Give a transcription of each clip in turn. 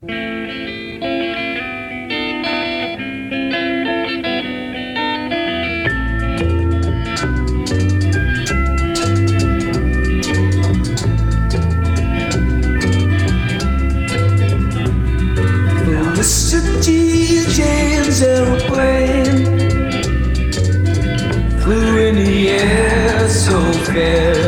Felicity James aeroplane flew in the air so fair.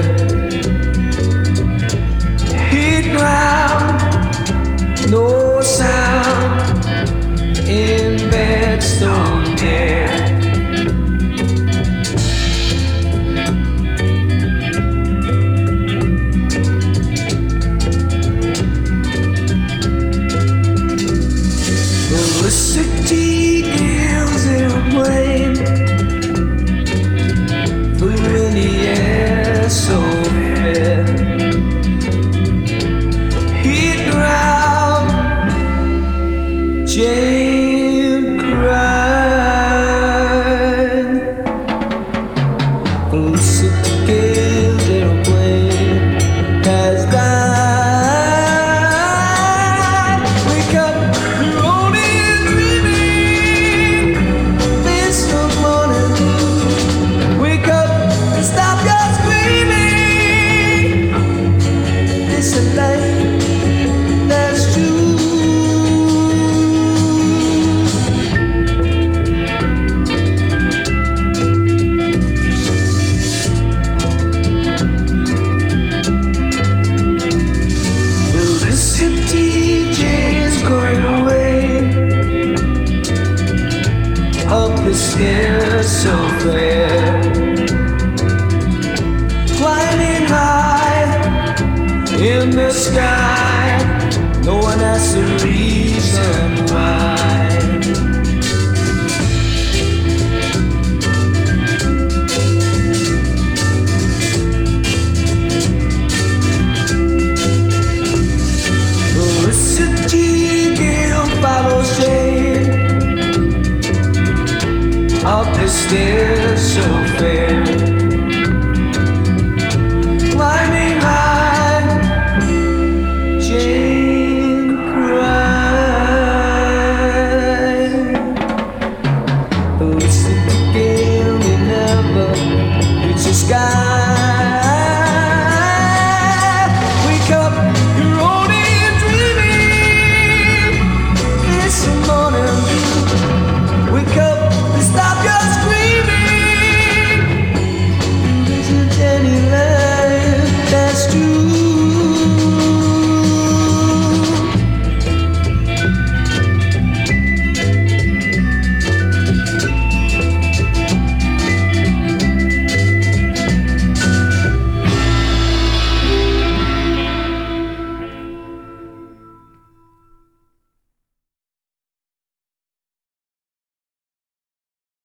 Hit ground, no sound in Bedstone air. Felicity Gales airplane flew in the air so fair. Hit ground, Jane cried. Felicity Gales airplane has died. Wake up, stairs so clear, climbing high in the sky. No one has a reason why. Felicity Gale follows Jane up the stairs so fair.